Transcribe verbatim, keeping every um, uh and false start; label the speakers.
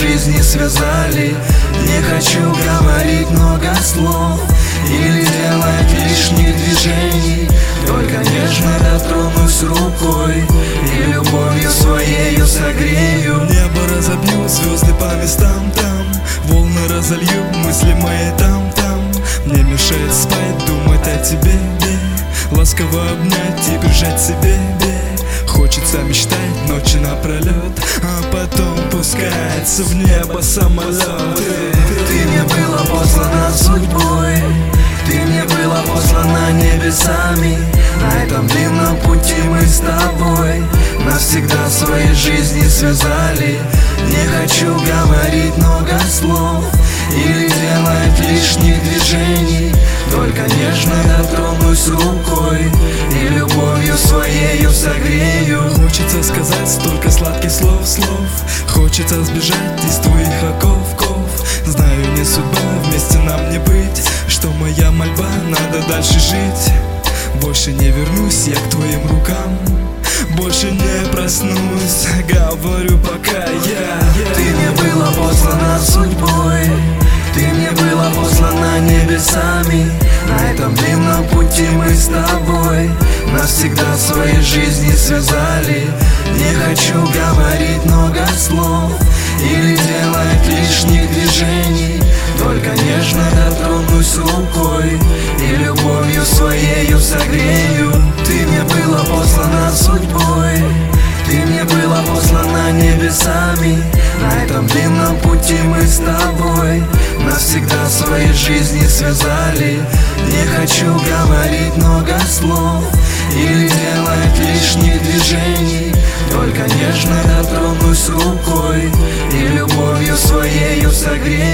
Speaker 1: жизни связали. Не хочу говорить много слов или делать лишних движений, только нежно дотронусь рукой и любовью своею согрею.
Speaker 2: Небо разобью, звезды по местам там, волны разолью, мысли мои там-там. Мне мешает спать, думать о тебе, бе. Ласково обнять и прижать себе, бе. Хочется мечтать ночи напролет, а потом пускается в небо самолет.
Speaker 1: Ты, ты мне была послана судьбой, ты мне была послана небесами. На этом длинном пути мы с тобой навсегда своей жизни связали. Не хочу говорить много слов или делать лишних движений, только нежно дотронусь рукой и любовью своею согрею.
Speaker 2: Хочется сказать столько сладких слов, слов. Хочется сбежать из твоих оков, ков. Знаю, не судьба, вместе нам не быть, что моя мольба, надо дальше жить. Больше не вернусь я к твоим рукам, больше не проснусь, говорю пока я, я.
Speaker 1: Ты мне была послана судьбой, ты мне была послана небесами. На этом длинном пути мы с тобой навсегда своей жизни связали. Не хочу говорить много слов или делать лишних движений, только нежно дотронусь рукой и любовью своею согрею. Ты мне была послана судьбой, ты мне была послана небесами. На этом длинном пути мы с тобой навсегда своей жизни связали. Не хочу говорить много слов или делать лишних движений, только нежно дотронусь рукой и любовью своею согрею.